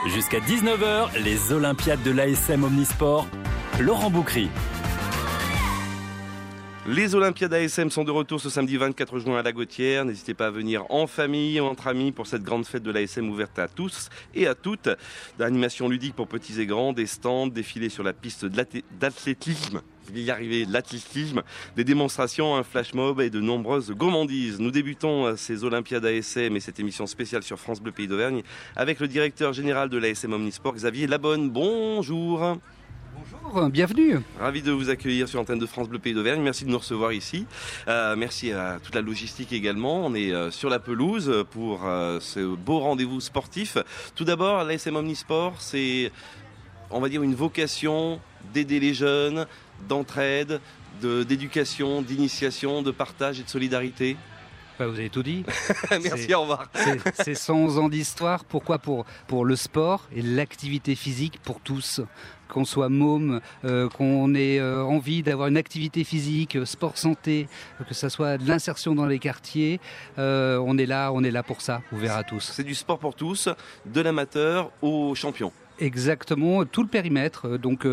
Jusqu'à 19h, les Olympiades de l'ASM Omnisport. Laurent Boucry. Les Olympiades ASM sont de retour ce samedi 24 juin à la Gautière. N'hésitez pas à venir en famille ou entre amis pour cette grande fête de l'ASM ouverte à tous et à toutes. D'animation ludique pour petits et grands, des stands, défilés sur la piste d'athlétisme. Je vais y arriver, l'athlétisme, des démonstrations, un flash mob et de nombreuses gourmandises. Nous débutons ces Olympiades ASM et cette émission spéciale sur France Bleu Pays d'Auvergne avec le directeur général de l'ASM Omnisport, Xavier Labonne. Bonjour. Bonjour, bienvenue. Ravi de vous accueillir sur l'antenne de France Bleu Pays d'Auvergne. Merci de nous recevoir ici. Merci à toute la logistique également. On est sur la pelouse pour ce beau rendez-vous sportif. Tout d'abord, l'ASM Omnisport, c'est, on va dire, une vocation d'aider les jeunes, d'entraide, d'éducation, d'initiation, de partage et de solidarité. Vous avez tout dit. Merci, au revoir. C'est 100 ans d'histoire. Pourquoi pour le sport et l'activité physique pour tous. Qu'on soit môme, qu'on ait envie d'avoir une activité physique, sport santé, que ça soit de l'insertion dans les quartiers, on est là pour ça, ouvert à tous. C'est du sport pour tous, de l'amateur au champion. Exactement, tout le périmètre. Donc,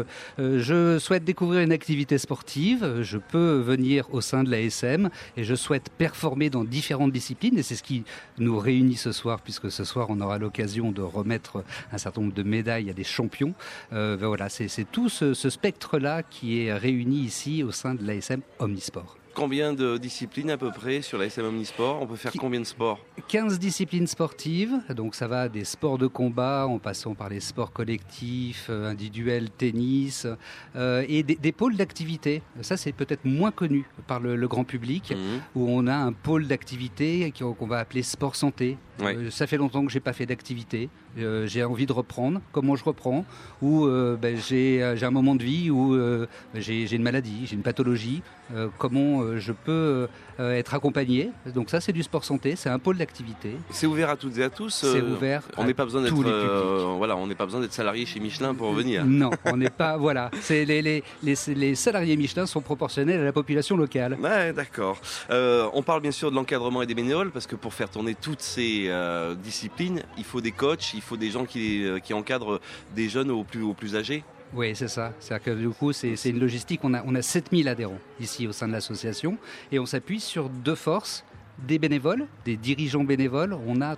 je souhaite découvrir une activité sportive. Je peux venir au sein de l'ASM et je souhaite performer dans différentes disciplines. Et c'est ce qui nous réunit ce soir, puisque ce soir, on aura l'occasion de remettre un certain nombre de médailles à des champions. Voilà, c'est tout ce spectre-là qui est réuni ici au sein de l'ASM Omnisport. Combien de disciplines à peu près sur l'ASM Omnisport ? On peut faire combien de sports ? 15 disciplines sportives, donc ça va des sports de combat en passant par les sports collectifs, individuels, tennis, et des pôles d'activité. Ça, c'est peut-être moins connu par le grand public, où on a un pôle d'activité qu'on va appeler sport santé. Ouais. Ça fait longtemps que j'ai pas fait d'activité. J'ai envie de reprendre. Comment je reprends ? Ou j'ai un moment de vie où j'ai une maladie, j'ai une pathologie. Comment je peux être accompagné ? Donc ça, c'est du sport santé. C'est un pôle d'activité. C'est ouvert à toutes et à tous. C'est ouvert. On n'est pas besoin d'être voilà, on n'est pas besoin d'être salarié chez Michelin pour venir. Non, on n'est pas. Voilà. C'est les salariés Michelin sont proportionnels à la population locale. Ouais, d'accord. On parle bien sûr de l'encadrement et des bénévoles parce que pour faire tourner toutes ces disciplines, il faut des coachs, il faut des gens qui encadrent des jeunes aux plus âgés. Oui, c'est ça. C'est-à-dire que du coup, c'est une logistique. On a 7000 adhérents ici au sein de l'association et on s'appuie sur deux forces, des bénévoles, des dirigeants bénévoles. On a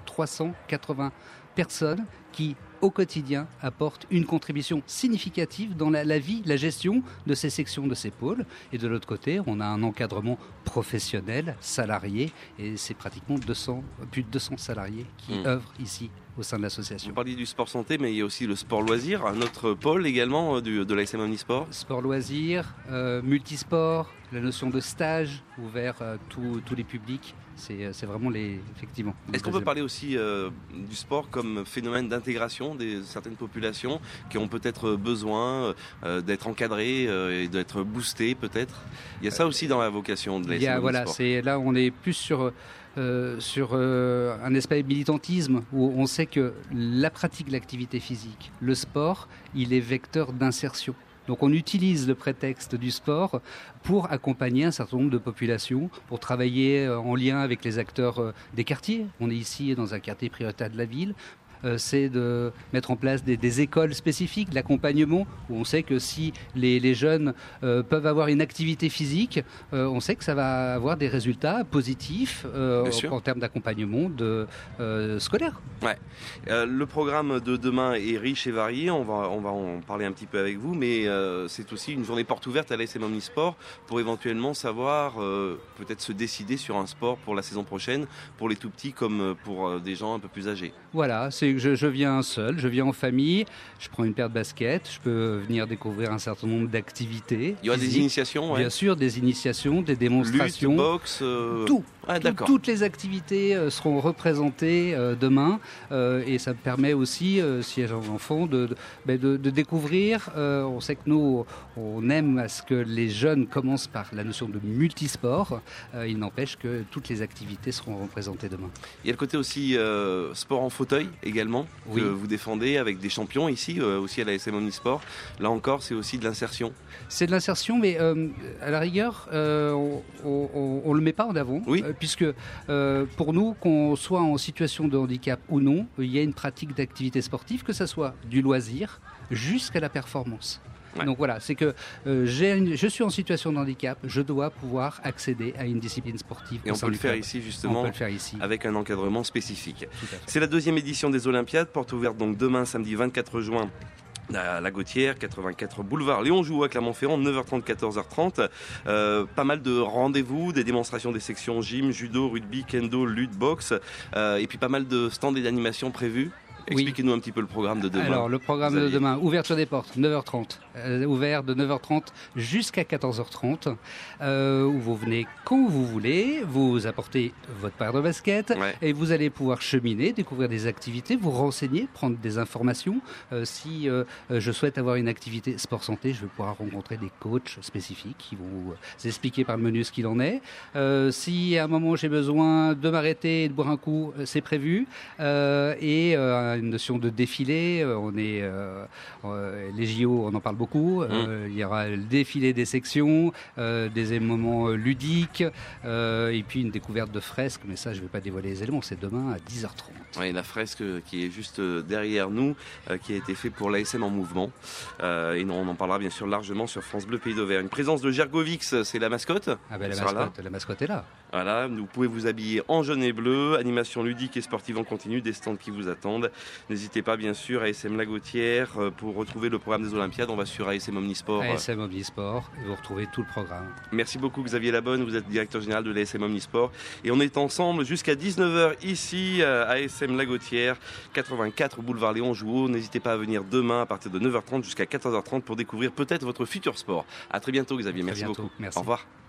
380 personnes qui, au quotidien, apportent une contribution significative dans la vie, la gestion de ces sections, de ces pôles. Et de l'autre côté, on a un encadrement professionnel, salarié, et c'est pratiquement plus de 200 salariés qui œuvrent ici au sein de l'association. Vous parliez du sport santé, mais il y a aussi le sport loisir, un autre pôle également de l'ASM Omnisport. Sport loisir, multisport, la notion de stage ouvert à tous les publics. C'est vraiment effectivement. Est-ce qu'on peut parler aussi du sport comme phénomène d'intégration de certaines populations qui ont peut-être besoin d'être encadrées et d'être boostées peut-être ? Il y a ça aussi dans la vocation de l'ASM Omnisport. Voilà, là on est plus sur un aspect militantisme où on sait que la pratique de l'activité physique, le sport, il est vecteur d'insertion. Donc on utilise le prétexte du sport pour accompagner un certain nombre de populations, pour travailler en lien avec les acteurs des quartiers. On est ici dans un quartier prioritaire de la ville. C'est de mettre en place des écoles spécifiques d'accompagnement où on sait que si les jeunes peuvent avoir une activité physique, on sait que ça va avoir des résultats positifs en termes d'accompagnement scolaire. Ouais. Le programme de demain est riche et varié, on va en parler un petit peu avec vous, mais c'est aussi une journée porte ouverte à l'ASM Omnisport pour éventuellement savoir, peut-être se décider sur un sport pour la saison prochaine, pour les tout petits comme pour des gens un peu plus âgés. Voilà, je viens seul, je viens en famille, je prends une paire de baskets, je peux venir découvrir un certain nombre d'activités. Il y aura des initiations, Bien sûr, des initiations, des démonstrations. Lutte, boxe, toutes les activités seront représentées demain et ça me permet aussi, si j'ai un enfant, de découvrir. On sait que nous, on aime à ce que les jeunes commencent par la notion de multisport. Il n'empêche que toutes les activités seront représentées demain. Il y a le côté aussi sport en fauteuil également. également Oui. que vous défendez avec des champions ici, aussi à l'ASM Omnisport. Là encore, c'est aussi de l'insertion. C'est de l'insertion, mais à la rigueur, on ne le met pas en avant, Oui. puisque pour nous, qu'on soit en situation de handicap ou non, il y a une pratique d'activité sportive, que ce soit du loisir jusqu'à la performance. Ouais. Donc voilà, c'est que je suis en situation de handicap, je dois pouvoir accéder à une discipline sportive. Et on peut le faire ici justement, on peut le faire ici. avec un encadrement spécifique. Tout à fait. C'est la 2e édition des Olympiades, porte ouverte donc demain samedi 24 juin. À La Gautière, 84 boulevard Léon Jouot à Clermont-Ferrand, 9h30, 14h30. Pas mal de rendez-vous, des démonstrations des sections gym, judo, rugby, kendo, lutte, boxe, et puis pas mal de stands et d'animations prévus. Expliquez-nous un petit peu le programme de demain. Alors, le programme de demain, ouverture des portes, 9h30. Ouvert de 9h30 jusqu'à 14h30. Où vous venez quand vous voulez, vous apportez votre paire de baskets et vous allez pouvoir cheminer, découvrir des activités, vous renseigner, prendre des informations. Si je souhaite avoir une activité sport-santé, je vais pouvoir rencontrer des coachs spécifiques qui vont vous expliquer par le menu ce qu'il en est. Si à un moment j'ai besoin de m'arrêter et de boire un coup, c'est prévu. Et une notion de défilé, les JO, on en parle beaucoup. Il y aura le défilé des sections, des moments ludiques, et puis une découverte de fresques, mais ça je ne vais pas dévoiler les éléments, c'est demain à 10h30. Oui, la fresque qui est juste derrière nous, qui a été faite pour l'ASM en mouvement, et on en parlera bien sûr largement sur France Bleu Pays d'Auvergne. Une présence de Gergovix, c'est la mascotte. Ah ben la mascotte est là. Voilà, vous pouvez vous habiller en jaune et bleu, animation ludique et sportive en continu, des stands qui vous attendent. N'hésitez pas bien sûr à ASM La Gautière pour retrouver le programme des Olympiades. On va sur ASM Omnisport. ASM Omnisport, et vous retrouvez tout le programme. Merci beaucoup Xavier Labonne, vous êtes directeur général de l'ASM Omnisport. Et on est ensemble jusqu'à 19h ici à ASM La Gautière, 84 boulevard Léon Jouot. N'hésitez pas à venir demain à partir de 9h30 jusqu'à 14h30 pour découvrir peut-être votre futur sport. À très bientôt Xavier, merci beaucoup. Merci. Au revoir.